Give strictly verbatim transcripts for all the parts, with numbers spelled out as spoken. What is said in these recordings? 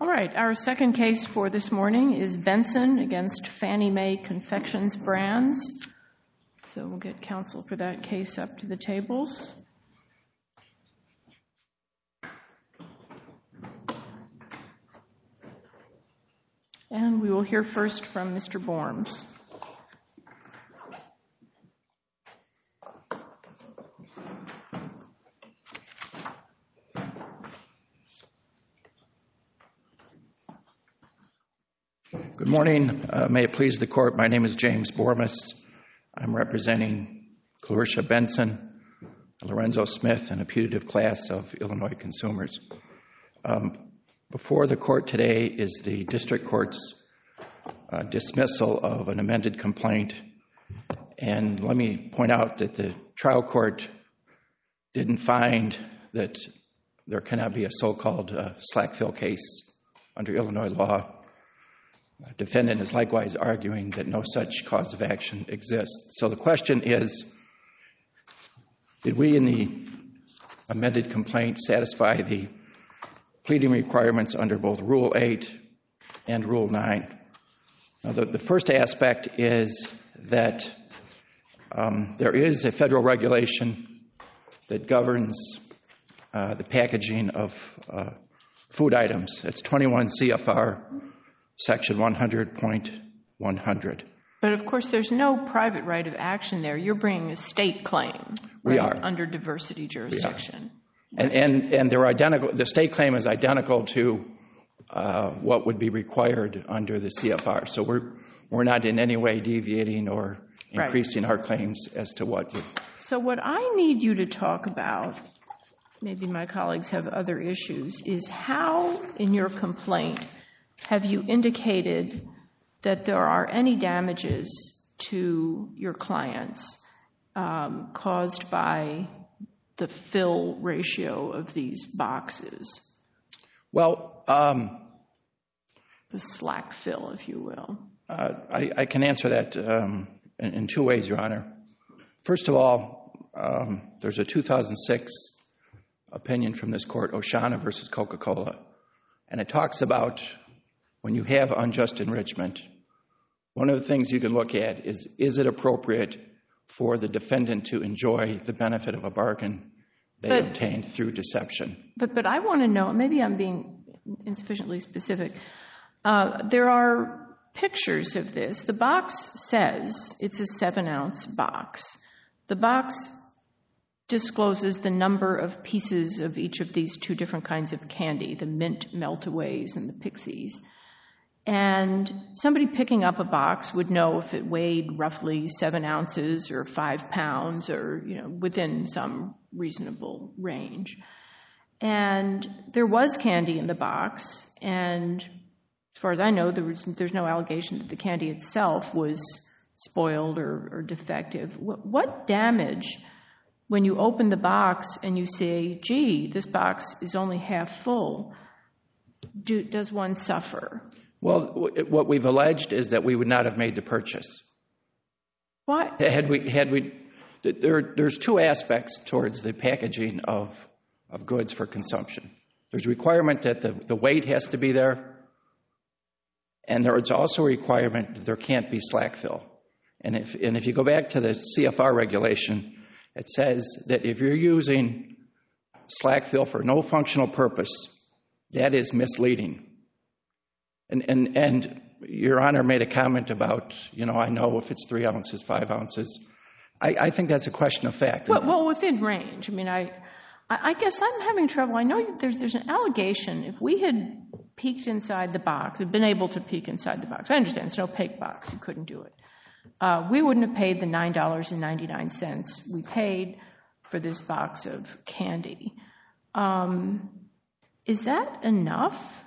All right, our second case for this morning is Benson against Fannie Mae Confections Brands. So we'll get counsel for that case up to the tables. And we will hear first from Mister Borms. Good morning. Uh, may it please the court, my name is James Bormas. I'm representing Clarissa Benson, Lorenzo Smith, and a putative class of Illinois consumers. Um, before the court today is the district court's uh, dismissal of an amended complaint. And let me point out that the trial court didn't find that there cannot be a so-called uh, slack fill case under Illinois law. The defendant is likewise arguing that no such cause of action exists. So the question is, did we in the amended complaint satisfy the pleading requirements under both Rule eight and Rule nine? Now, the, the first aspect is that um, there is a federal regulation that governs uh, the packaging of uh, food items. It's twenty-one C F R Section one hundred point one hundred. But of course, there's no private right of action there. You're bringing a state claim. We right, are. Under diversity jurisdiction. And, and, and they're identical. The state claim is identical to uh, what would be required under the C F R. So we're, we're not in any way deviating or increasing right. our claims as to what would. So what I need you to talk about, maybe my colleagues have other issues, is how in your complaint have you indicated that there are any damages to your clients um, caused by the fill ratio of these boxes? Well, um, the slack fill, if you will. Uh, I, I can answer that um, in, in two ways, Your Honor. First of all, um, there's a two thousand six opinion from this court, Oshana versus Coca-Cola, and it talks about when you have unjust enrichment, one of the things you can look at is, is it appropriate for the defendant to enjoy the benefit of a bargain they but, obtained through deception? But but I want to know, maybe I'm being insufficiently specific. Uh, there are pictures of this. The box says it's a seven-ounce box. The box discloses the number of pieces of each of these two different kinds of candy, the mint melt-aways and the pixies. And somebody picking up a box would know if it weighed roughly seven ounces or five pounds or, you know, within some reasonable range. And there was candy in the box, and as far as I know, there was, there's no allegation that the candy itself was spoiled or, or defective. What, what damage, when you open the box and you say, gee, this box is only half full, do, does one suffer? Well, what we've alleged is that we would not have made the purchase. Why? Had we, had we, there, there's two aspects towards the packaging of, of goods for consumption. There's a requirement that the, the weight has to be there, and there's also a requirement that there can't be slack fill. And if, and if you go back to the C F R regulation, it says that if you're using slack fill for no functional purpose, that is misleading. And, and and Your Honor made a comment about, you know, I know if it's three ounces, five ounces. I, I think that's a question of fact. Well, well within range. I mean, I, I guess I'm having trouble. I know there's there's an allegation. If we had peeked inside the box, had been able to peek inside the box, I understand it's an opaque box. You couldn't do it. Uh, we wouldn't have paid the nine dollars and ninety-nine cents we paid for this box of candy. Um, is that enough?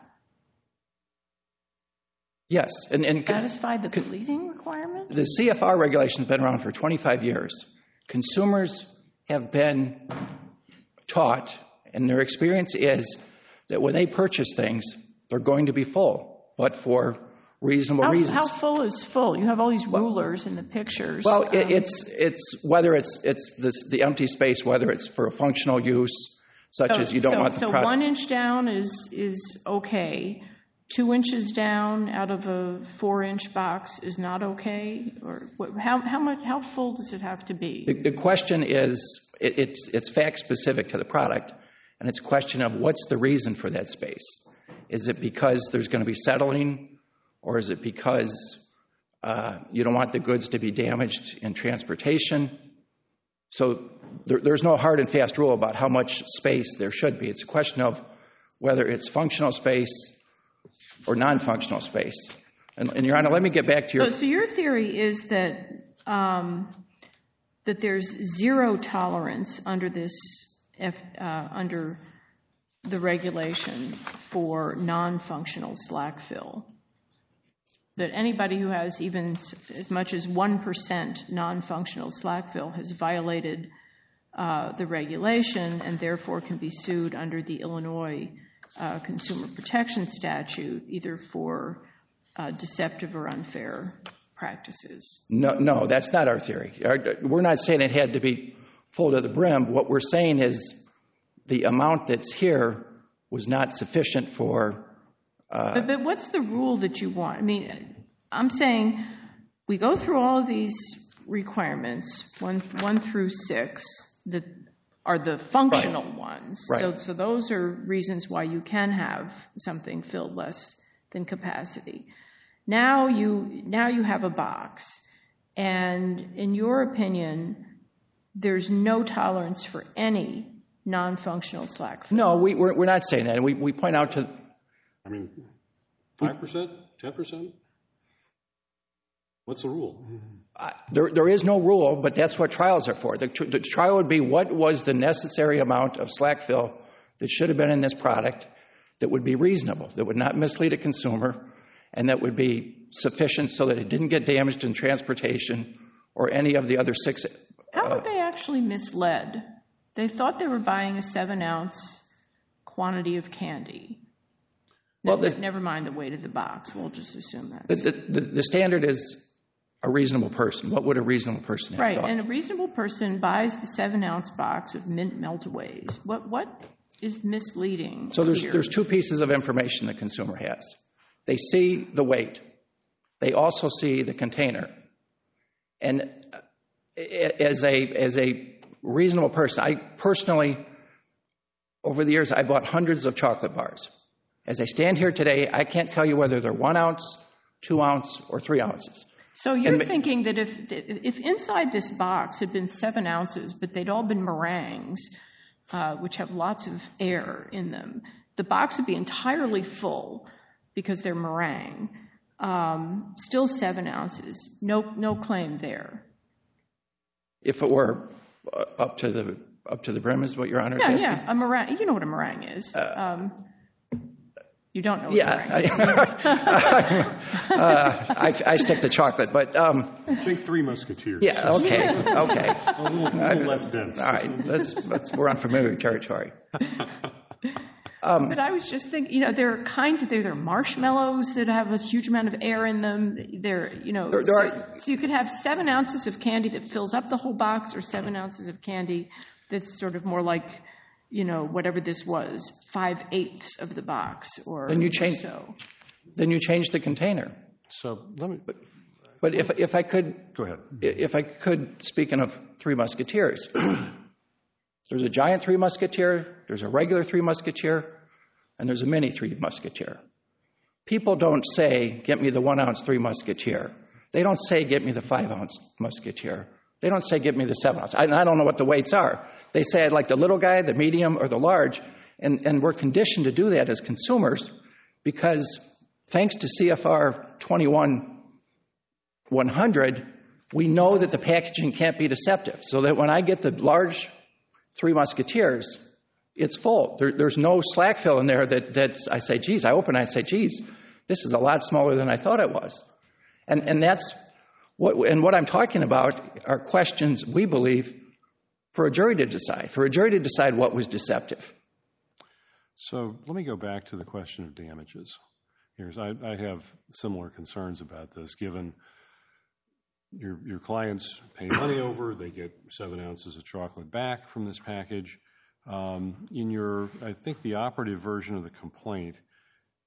Yes. And, and satisfy the pleading requirement? The C F R regulation has been around for twenty-five years. Consumers have been taught, and their experience is that when they purchase things, they're going to be full, but for reasonable how, reasons. How full is full? You have all these rulers well, in the pictures. Well, um, it, it's it's whether it's it's this, the empty space, whether it's for a functional use, such so, as you don't so, want the So product. one inch down is is okay. two inches down out of a four-inch box is not okay? Or what, how how much how full does it have to be? The, the question is, it, it's it's fact specific to the product, and it's a question of what's the reason for that space. Is it because there's going to be settling, or is it because uh, you don't want the goods to be damaged in transportation? So there, there's no hard and fast rule about how much space there should be. It's a question of whether it's functional space or non-functional space. And, and Your Honor, let me get back to your... So, so your theory is that um, that there's zero tolerance under this F, uh, under the regulation for non-functional slack fill. That anybody who has even as much as one percent non-functional slack fill has violated uh, the regulation and therefore can be sued under the Illinois uh, Consumer Protection Statute, either for uh, deceptive or unfair practices. No, no, that's not our theory. Our, we're not saying it had to be full to the brim. What we're saying is the amount that's here was not sufficient for... Uh, but, but what's the rule that you want? I mean, I'm saying we go through all of these requirements, one, one through six, that are the functional right. ones. Right. So, so those are reasons why you can have something filled less than capacity. Now you, now you have a box, and in your opinion, there's no tolerance for any non-functional slack fill. No, we, we're, we're not saying that. And we, we point out to... I mean, five percent, ten percent? What's the rule? Uh, there, there is no rule, but that's what trials are for. The, the trial would be what was the necessary amount of slack fill that should have been in this product that would be reasonable, that would not mislead a consumer, and that would be sufficient so that it didn't get damaged in transportation or any of the other six. Uh, How were they actually misled? They thought they were buying a seven-ounce quantity of candy. Well, the, never mind the weight of the box. We'll just assume that. The, the, the standard is a reasonable person. What would a reasonable person have right, thought? Right, and a reasonable person buys the seven-ounce box of mint meltaways. What what is misleading So there's here? there's two pieces of information the consumer has. They see the weight. They also see the container. And as a as a reasonable person, I personally, over the years, I bought hundreds of chocolate bars. As I stand here today, I can't tell you whether they're one ounce, two ounce, or three ounces. So you're and, thinking that if if inside this box had been seven ounces, but they'd all been meringues, uh, which have lots of air in them, the box would be entirely full because they're meringue. Um, still seven ounces. No, no claim there. If it were uh, up to the up to the brim, is what Your Honor is yeah, asking? Yeah, a meringue. You know what a meringue is. Uh, um, you don't know what yeah, a meringue is. I, uh, I, I stick to chocolate, but... Um, I think Three Musketeers. Yeah, okay, okay. a little, a little less dense. All right, let's, let's, we're on familiar territory. Um, but I was just thinking, you know, there are kinds of, there, there are marshmallows that have a huge amount of air in them. There, you know, there, there so, are, so you could have seven ounces of candy that fills up the whole box, or seven ounces of candy that's sort of more like, you know, whatever this was, five eighths of the box, or then you change. So. Then you change the container. So let me. But, but if if I could go ahead. If I could, speaking of Three Musketeers. There's a giant Three Musketeer, there's a regular Three Musketeer, and there's a mini Three Musketeer. People don't say, get me the one ounce Three Musketeer. They don't say, get me the five ounce Musketeer. They don't say, get me the seven ounce. I, I don't know what the weights are. They say, I'd like the little guy, the medium, or the large, and, and we're conditioned to do that as consumers because thanks to C F R twenty-one one hundred, we know that the packaging can't be deceptive, so that when I get the large Three Musketeers, it's full. There, there's no slack fill in there that, that I say, geez, I open it, I say, geez, this is a lot smaller than I thought it was. And, and that's what, and what I'm talking about are questions, we believe, for a jury to decide, for a jury to decide what was deceptive. So let me go back to the question of damages. Here's, I, I have similar concerns about this, given Your, your clients pay money over, they get seven ounces of chocolate back from this package. Um, in your, I think the operative version of the complaint,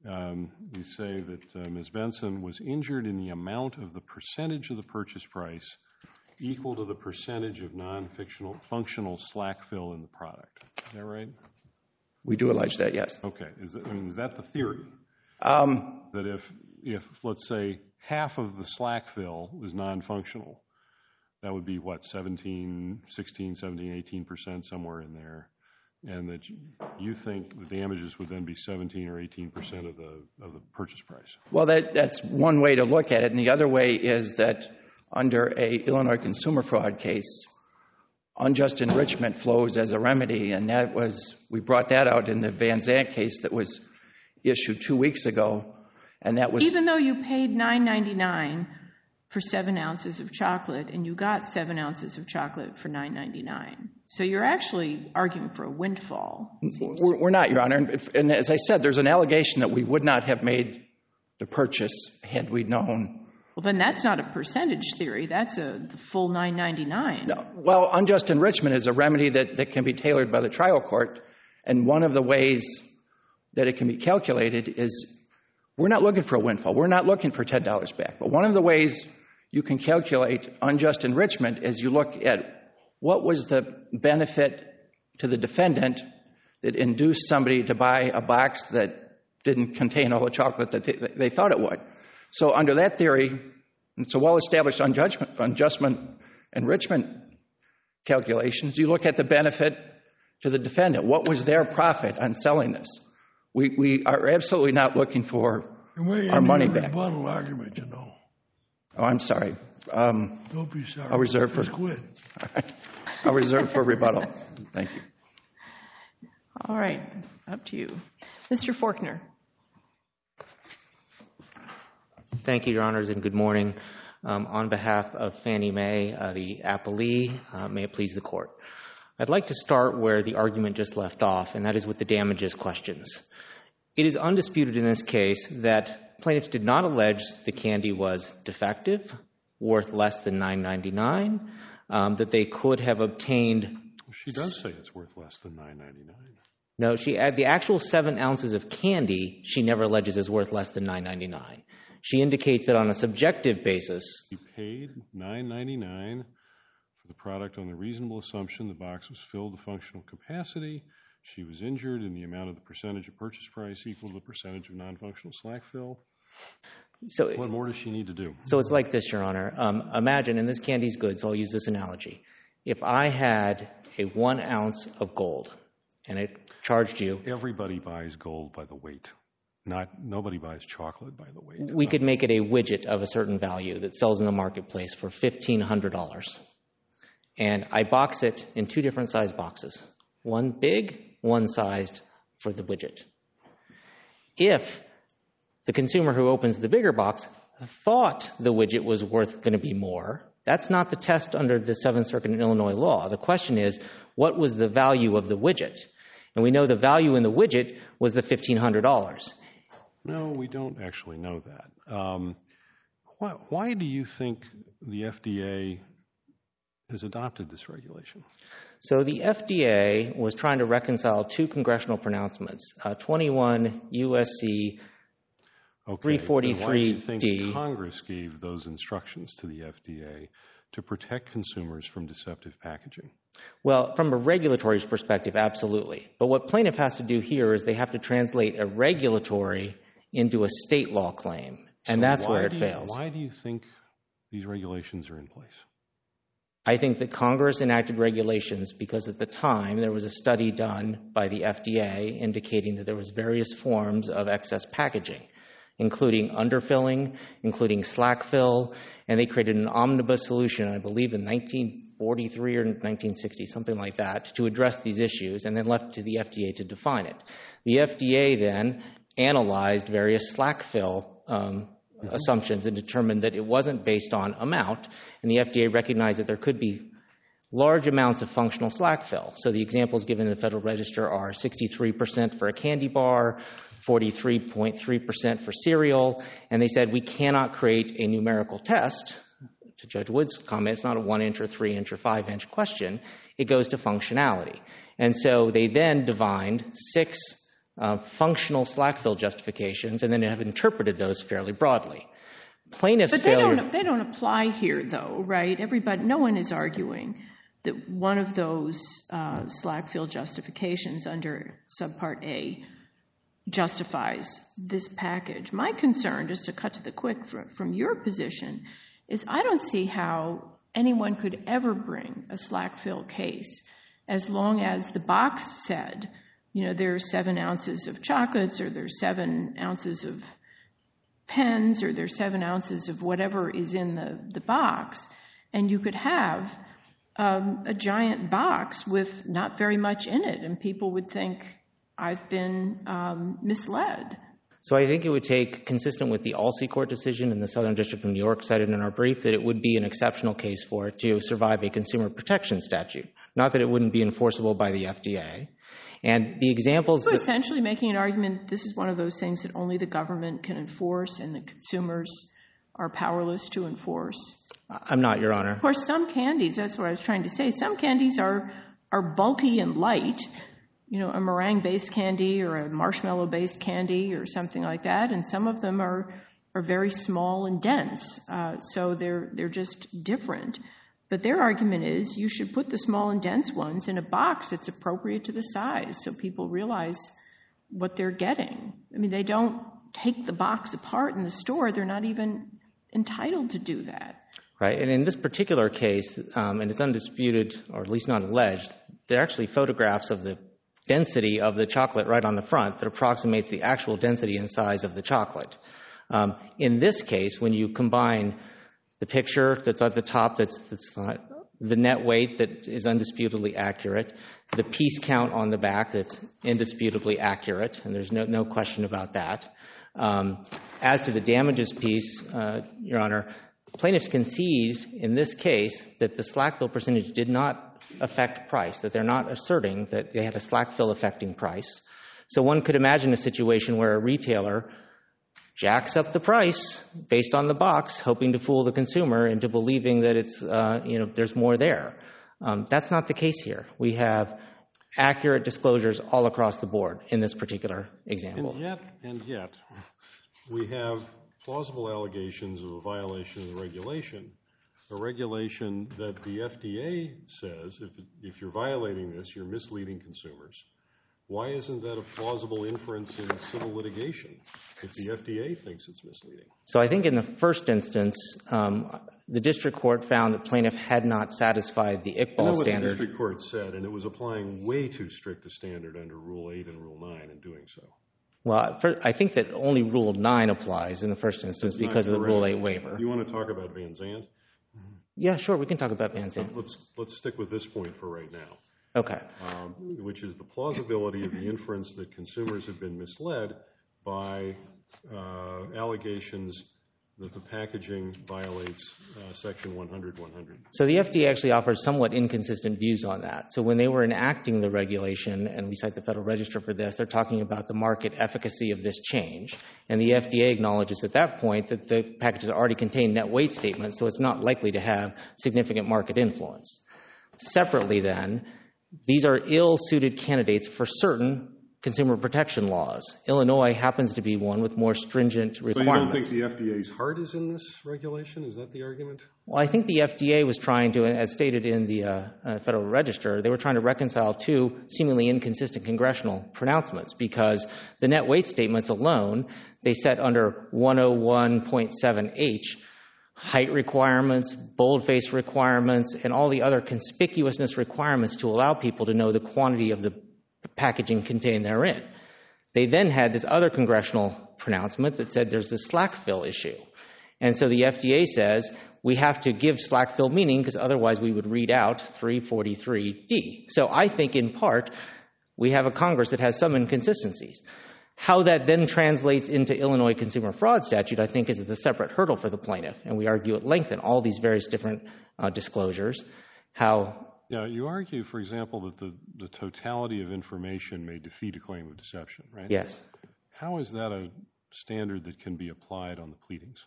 um, you say that uh, Miz Benson was injured in the amount of the percentage of the purchase price equal to the percentage of non-functional functional slack fill in the product. Is that right? We do allege that, yes. Okay. Is that, I mean, is that the theory? Um, that if, if, let's say, half of the slack fill is non-functional, that would be, what, seventeen, sixteen, seventeen, eighteen percent, somewhere in there, and that you think the damages would then be seventeen or eighteen percent of the of the purchase price? Well, that, that's one way to look at it, and the other way is that under a Illinois consumer fraud case, unjust enrichment flows as a remedy, and that was, we brought that out in the Van Zandt case that was issued two weeks ago, and that was... Even though you paid nine ninety-nine for seven ounces of chocolate, and you got seven ounces of chocolate for nine ninety-nine. So you're actually arguing for a windfall. We're, we're not, Your Honor. And, if, and as I said, there's an allegation that we would not have made the purchase had we known. Well, then that's not a percentage theory. That's a the full nine ninety-nine. No. Well, unjust enrichment is a remedy that, that can be tailored by the trial court, and one of the ways that it can be calculated is we're not looking for a windfall. We're not looking for ten dollars back. But one of the ways you can calculate unjust enrichment is you look at what was the benefit to the defendant that induced somebody to buy a box that didn't contain all the chocolate that they, they thought it would. So under that theory, it's a well-established unjust enrichment calculations. You look at the benefit to the defendant. What was their profit on selling this? We we are absolutely not looking for our money back. Rebuttal argument, you know. Oh, I'm sorry. Um, Don't be sorry. I'll reserve for Just quit. I'll reserve for rebuttal. Thank you. All right, up to you. Mister Forkner. Thank you, Your Honors, and good morning. Um, on behalf of Fannie Mae, uh, the appellee, uh, may it please the Court. I'd like to start where the argument just left off, and that is with the damages questions. It is undisputed in this case that plaintiffs did not allege the candy was defective, worth less than nine ninety-nine, um, that they could have obtained. She does say it's worth less than nine ninety-nine. No, she had the actual seven ounces of candy she never alleges is worth less than nine ninety-nine. She indicates that on a subjective basis. She paid nine ninety-nine for the product on the reasonable assumption the box was filled to functional capacity. She was injured in the amount of the percentage of purchase price equal to the percentage of non-functional slack fill. So, what more does she need to do? So it's like this, Your Honor. Um, imagine, and this candy's good, so I'll use this analogy. If I had a one ounce of gold and it charged you. Everybody buys gold by the weight. Not nobody buys chocolate by the weight. We could make it a widget of a certain value that sells in the marketplace for fifteen hundred dollars. And I box it in two different size boxes. One big, one sized for the widget. If the consumer who opens the bigger box thought the widget was worth going to be more, that's not the test under the Seventh Circuit in Illinois law. The question is, what was the value of the widget? And we know the value in the widget was the fifteen hundred dollars. No, we don't actually know that. Um, why, why do you think the F D A has adopted this regulation? So the F D A was trying to reconcile two congressional pronouncements, uh, twenty-one U S C okay, three forty-three D. Why do you think Congress gave those instructions to the F D A to protect consumers from deceptive packaging? Well, from a regulatory perspective, absolutely. But what plaintiff has to do here is they have to translate a regulatory into a state law claim, and so that's where it you, fails. Why do you think these regulations are in place? I think that Congress enacted regulations because at the time there was a study done by the F D A indicating that there was various forms of excess packaging, including underfilling, including slack fill, and they created an omnibus solution, I believe in nineteen forty-three or nineteen sixty, something like that, to address these issues, and then left it to the F D A to define it. The F D A then analyzed various slack fill um, mm-hmm. assumptions and determined that it wasn't based on amount, and the F D A recognized that there could be large amounts of functional slack fill. So the examples given in the Federal Register are sixty-three percent for a candy bar, forty-three point three percent for cereal, and they said we cannot create a numerical test. To Judge Wood's comment, it's not a one-inch or three-inch or five-inch question. It goes to functionality. And so they then divined six uh, functional slack fill justifications and then have interpreted those fairly broadly. Plaintiffs' But they failure... don't, they don't apply here, though, right? Everybody, no one is arguing that one of those uh, slack fill justifications under subpart A justifies this package. My concern, just to cut to the quick from, from your position, is I don't see how anyone could ever bring a slack fill case as long as the box said, you know, there's seven ounces of chocolates, or there's seven ounces of pens, or there's seven ounces of whatever is in the, the box, and you could have um, a giant box with not very much in it, and people would think, I've been um, misled. So I think it would take, consistent with the Alsey Court decision in the Southern District of New York cited in our brief, that it would be an exceptional case for it to survive a consumer protection statute. Not that it wouldn't be enforceable by the F D A. And the examples... So that, essentially making an argument, this is one of those things that only the government can enforce and the consumers are powerless to enforce. I'm not, Your Honor. Of course, some candies, that's what I was trying to say, some candies are, are bulky and light, you know, a meringue-based candy or a marshmallow-based candy or something like that, and some of them are are very small and dense, uh, so they're they're just different. But their argument is you should put the small and dense ones in a box that's appropriate to the size so people realize what they're getting. I mean, they don't take the box apart in the store. They're not even entitled to do that. Right, and in this particular case, um, and it's undisputed, or at least not alleged, there are actually photographs of the density of the chocolate right on the front that approximates the actual density and size of the chocolate. Um, in this case, when you combine the picture that's at the top, that's, that's not, the net weight that is undisputedly accurate, the piece count on the back that's indisputably accurate, and there's no, no question about that. Um, as to the damages piece, uh, Your Honor, plaintiffs concede in this case that the slack fill percentage did not affect price, that they're not asserting that they had a slack fill affecting price. So one could imagine a situation where a retailer jacks up the price based on the box, hoping to fool the consumer into believing that it's, uh, you know, there's more there. Um, that's not the case here. We have accurate disclosures all across the board in this particular example. And yet, and yet, we have plausible allegations of a violation of the regulation, a regulation that the F D A says if, if you're violating this, you're misleading consumers. Why isn't that a plausible inference in civil litigation if the F D A thinks it's misleading? So I think in the first instance, um, the district court found that plaintiff had not satisfied the Iqbal standard. I know what the district court said, and it was applying way too strict a standard under Rule eight and Rule nine in doing so. Well, for, I think that only Rule nine applies in the first instance because of the Rule eight waiver. You want to talk about Van Zandt? Yeah, sure, we can talk about Van Zandt. Let's, let's stick with this point for right now. Okay. Um, which is the plausibility of the inference that consumers have been misled by uh, allegations that the packaging violates uh, Section one hundred one hundred. So the F D A actually offers somewhat inconsistent views on that. So when they were enacting the regulation, and we cite the Federal Register for this, they're talking about the market efficacy of this change. And the F D A acknowledges at that point that the packages already contain net weight statements, so it's not likely to have significant market influence. Separately then, these are ill-suited candidates for certain consumer protection laws. Illinois happens to be one with more stringent requirements. So you don't think the F D A's heart is in this regulation? Is that the argument? Well, I think the F D A was trying to, as stated in the uh, uh, Federal Register, they were trying to reconcile two seemingly inconsistent congressional pronouncements because the net weight statements alone, they set under one oh one point seven H height requirements, boldface requirements, and all the other conspicuousness requirements to allow people to know the quantity of the packaging contained therein. They then had this other congressional pronouncement that said there's this slack fill issue. And so the F D A says we have to give slack fill meaning because otherwise we would read out three forty-three D. So I think in part we have a Congress that has some inconsistencies. How that then translates into Illinois consumer fraud statute, I think, is a separate hurdle for the plaintiff. And we argue at length in all these various different uh, disclosures how... Yeah, you argue, for example, that the, the totality of information may defeat a claim of deception, right? Yes. How is that a standard that can be applied on the pleadings?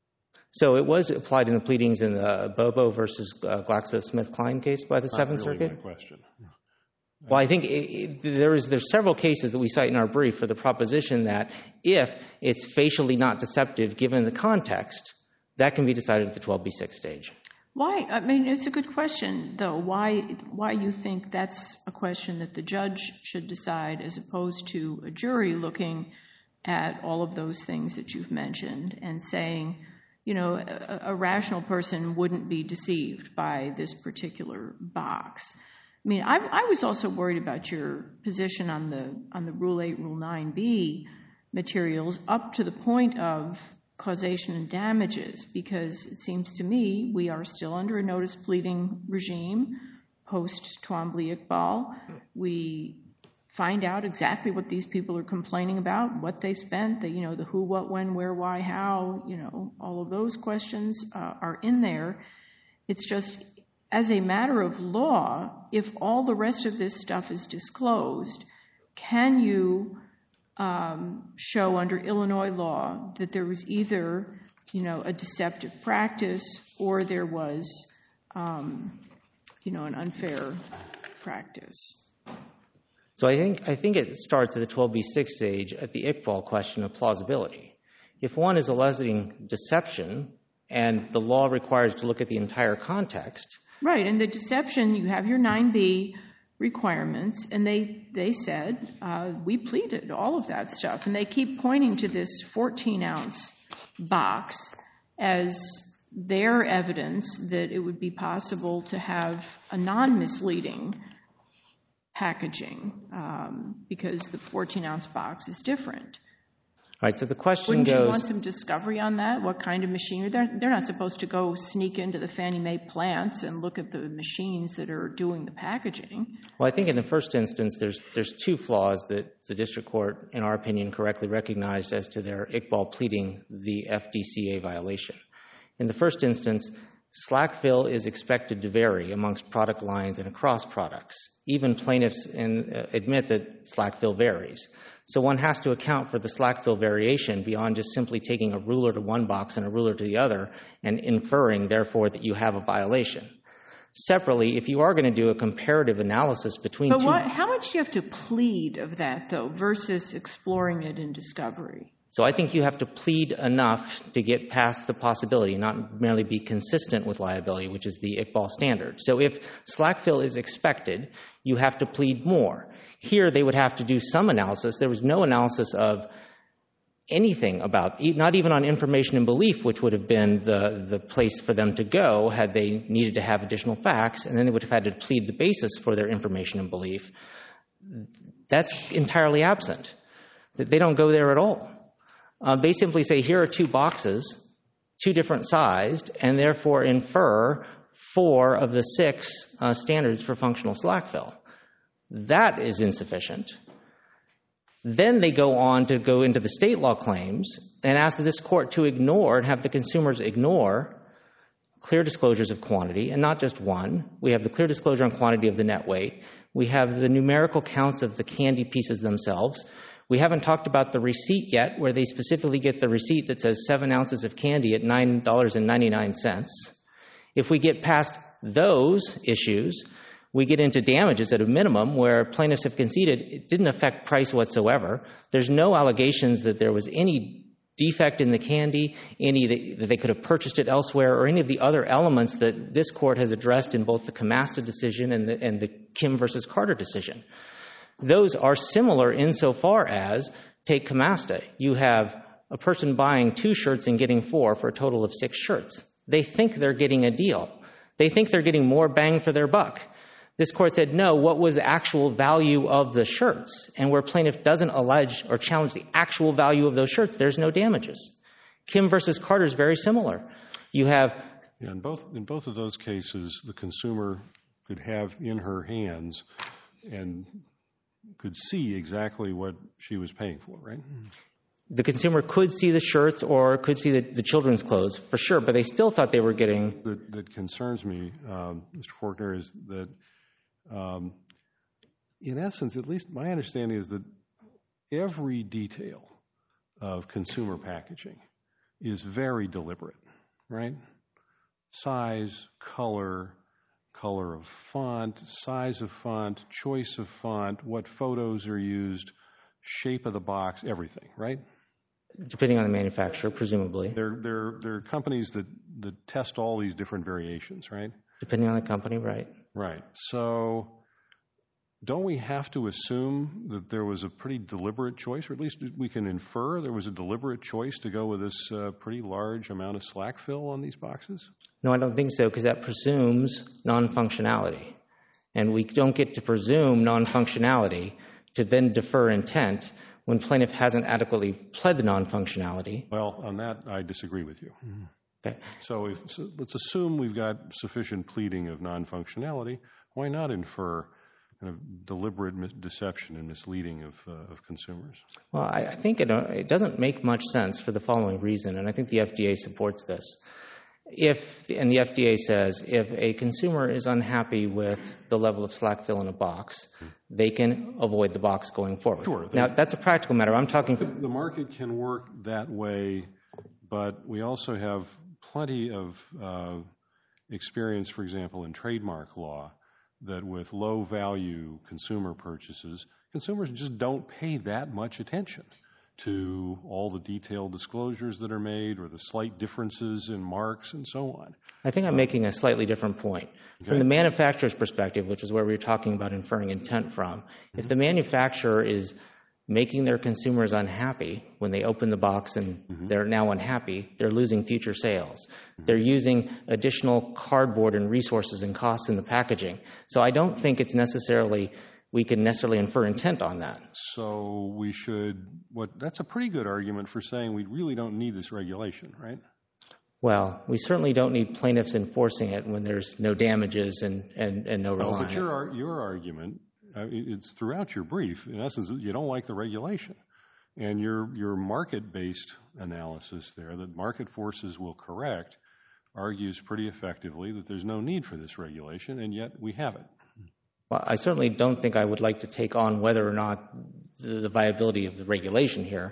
So it was applied in the pleadings in the Bobo versus uh, GlaxoSmithKline case by the Seventh Not really Circuit? my question. Well, I think it, it, there is there's several cases that we cite in our brief for the proposition that if it's facially not deceptive given the context, that can be decided at the twelve B six stage. Why? I mean, it's a good question, though. Why, why you think that's a question that the judge should decide as opposed to a jury looking at all of those things that you've mentioned and saying, you know, a, a rational person wouldn't be deceived by this particular box. I mean, I, I was also worried about your position on the on the Rule eight, Rule nine B materials up to the point of causation and damages, because it seems to me we are still under a notice pleading regime post Twombly-Iqbal. We find out exactly what these people are complaining about, what they spent, the, you know, the who, what, when, where, why, how, you know, all of those questions uh, are in there. It's just, as a matter of law, if all the rest of this stuff is disclosed, can you um, show under Illinois law that there was either, you know, a deceptive practice or there was, um, you know, an unfair practice? So I think I think it starts at the twelve B six stage at the Iqbal question of plausibility. If one is alleging deception and the law requires to look at the entire context. Right, and the deception, you have your nine B requirements, and they, they said, uh, we pleaded all of that stuff, and they keep pointing to this fourteen-ounce box as their evidence that it would be possible to have a non-misleading packaging um, because the fourteen-ounce box is different. All right, so the question Wouldn't goes... Wouldn't you want some discovery on that? What kind of machinery? They're, they're not supposed to go sneak into the Fannie Mae plants and look at the machines that are doing the packaging. Well, I think in the first instance, there's there's two flaws that the district court, in our opinion, correctly recognized as to their Iqbal pleading the F D C A violation. In the first instance, slack fill is expected to vary amongst product lines and across products. Even plaintiffs in, uh, admit that slack fill varies. So one has to account for the slack fill variation beyond just simply taking a ruler to one box and a ruler to the other and inferring, therefore, that you have a violation. Separately, if you are going to do a comparative analysis between but two... But how much do you have to plead of that, though, versus exploring it in discovery? So I think you have to plead enough to get past the possibility, not merely be consistent with liability, which is the Iqbal standard. So if slack fill is expected, you have to plead more. Here, they would have to do some analysis. There was no analysis of anything about, not even on information and belief, which would have been the, the place for them to go had they needed to have additional facts, and then they would have had to plead the basis for their information and belief. That's entirely absent. They don't go there at all. Uh, they simply say, here are two boxes, two different sized, and therefore infer four of the six uh, standards for functional slack fill. That is insufficient. Then they go on to go into the state law claims and ask this court to ignore and have the consumers ignore clear disclosures of quantity, and not just one. We have the clear disclosure on quantity of the net weight. We have the numerical counts of the candy pieces themselves. We haven't talked about the receipt yet, where they specifically get the receipt that says seven ounces of candy at nine dollars and ninety-nine cents. If we get past those issues, we get into damages at a minimum where plaintiffs have conceded it didn't affect price whatsoever. There's no allegations that there was any defect in the candy, any that they could have purchased it elsewhere, or any of the other elements that this court has addressed in both the Camasta decision and the, and the Kim versus Carter decision. Those are similar insofar as, take Camasta, you have a person buying two shirts and getting four for a total of six shirts. They think they're getting a deal. They think they're getting more bang for their buck. This court said, no, what was the actual value of the shirts? And where plaintiff doesn't allege or challenge the actual value of those shirts, there's no damages. Kim versus Carter is very similar. You have... Yeah, in both, in both of those cases, the consumer could have in her hands and could see exactly what she was paying for, right? The consumer could see the shirts or could see the, the children's clothes, for sure, but they still thought they were getting... That, that concerns me, um, Mister Faulkner, is that um, in essence, at least my understanding is that every detail of consumer packaging is very deliberate, right? Size, color, color of font, size of font, choice of font, what photos are used, shape of the box, everything, right? Depending on the manufacturer, presumably. There, there, there are companies that, that test all these different variations, right? Depending on the company, right. Right. So don't we have to assume that there was a pretty deliberate choice, or at least we can infer there was a deliberate choice to go with this uh, pretty large amount of slack fill on these boxes? No, I don't think so, because that presumes non-functionality. And we don't get to presume non-functionality to then defer intent when plaintiff hasn't adequately pled the non-functionality. Well, on that, I disagree with you. Okay. So, if, so let's assume we've got sufficient pleading of non-functionality. Why not infer kind of deliberate mis- deception and misleading of, uh, of consumers? Well, I, I think it, uh, it doesn't make much sense for the following reason, and I think the F D A supports this. If, and the F D A says, if a consumer is unhappy with the level of slack fill in a box, they can avoid the box going forward. Sure. Now, that's a practical matter. I'm talking... The, the market can work that way, but we also have plenty of uh, experience, for example, in trademark law, that with low-value consumer purchases, consumers just don't pay that much attention to all the detailed disclosures that are made or the slight differences in marks and so on. I think I'm making a slightly different point. Okay. From the manufacturer's perspective, which is where we were talking about inferring intent from, mm-hmm. if the manufacturer is making their consumers unhappy when they open the box and mm-hmm. they're now unhappy, they're losing future sales. Mm-hmm. They're using additional cardboard and resources and costs in the packaging. So I don't think it's necessarily, we can necessarily infer intent on that. So we should, what? That's a pretty good argument for saying we really don't need this regulation, right? Well, we certainly don't need plaintiffs enforcing it when there's no damages and, and, and no reliance. Oh, but your, your argument, uh, it's throughout your brief, in essence, you don't like the regulation. And your, your market-based analysis there, that market forces will correct, argues pretty effectively that there's no need for this regulation, and yet we have it. Well, I certainly don't think I would like to take on whether or not the, the viability of the regulation here.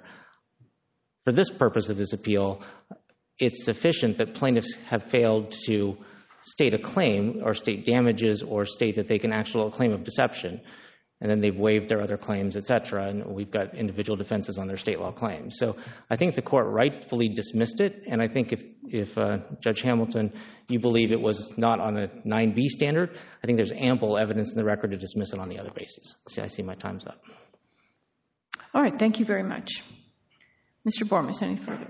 For this purpose of this appeal, it's sufficient that plaintiffs have failed to state a claim or state damages or state that they can actually claim of deception, and then they've waived their other claims, et cetera, and we've got individual defenses on their state law claims. So I think the court rightfully dismissed it, and I think if, if uh, Judge Hamilton, you believe it was not on a nine B standard, I think there's ample evidence in the record to dismiss it on the other basis. See, I see my time's up. All right, thank you very much. Mister Bormas, any further?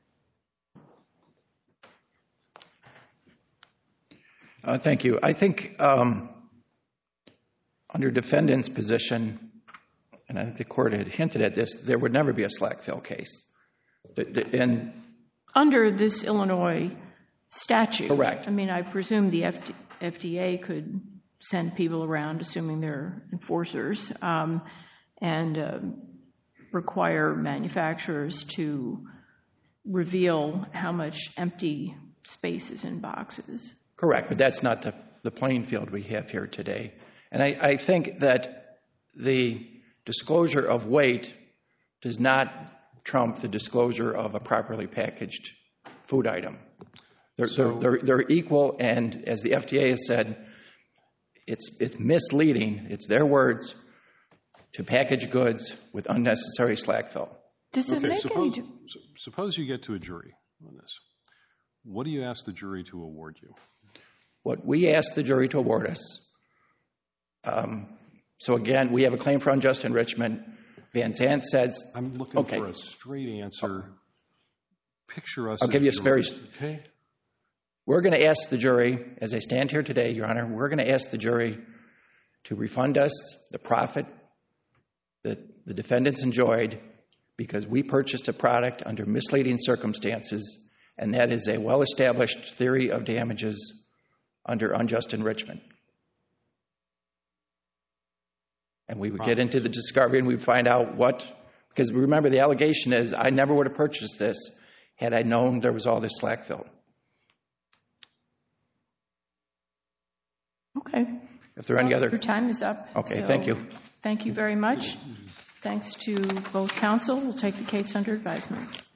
Uh, thank you. I think um, under defendant's position, and I think the court had hinted at this, there would never be a slack fill case. And under this Illinois statute. Correct. I mean, I presume the F D A could send people around, assuming they're enforcers, um, and uh, require manufacturers to reveal how much empty space is in boxes. Correct, but that's not the, the playing field we have here today. And I, I think that the disclosure of weight does not trump the disclosure of a properly packaged food item. They're, so, they're, they're, they're equal, and as the F D A has said, it's, it's misleading, it's their words, to package goods with unnecessary slack fill. Does it okay, make suppose, any... suppose you get to a jury on this. What do you ask the jury to award you? What we ask the jury to award us, um, so again, we have a claim for unjust enrichment. Van Zandt says... I'm looking okay. for a straight answer. Oh. Picture us I'll give you a very... Okay. We're going to ask the jury, as I stand here today, Your Honor, we're going to ask the jury to refund us the profit that the defendants enjoyed because we purchased a product under misleading circumstances, and that is a well-established theory of damages under unjust enrichment. And we would get into the discovery and we'd find out what, because remember the allegation is I never would have purchased this had I known there was all this slack fill. Okay. If there are any well, other... Your time is up. Okay, so thank you. Thank you very much. Thanks to both counsel. We'll take the case under advisement.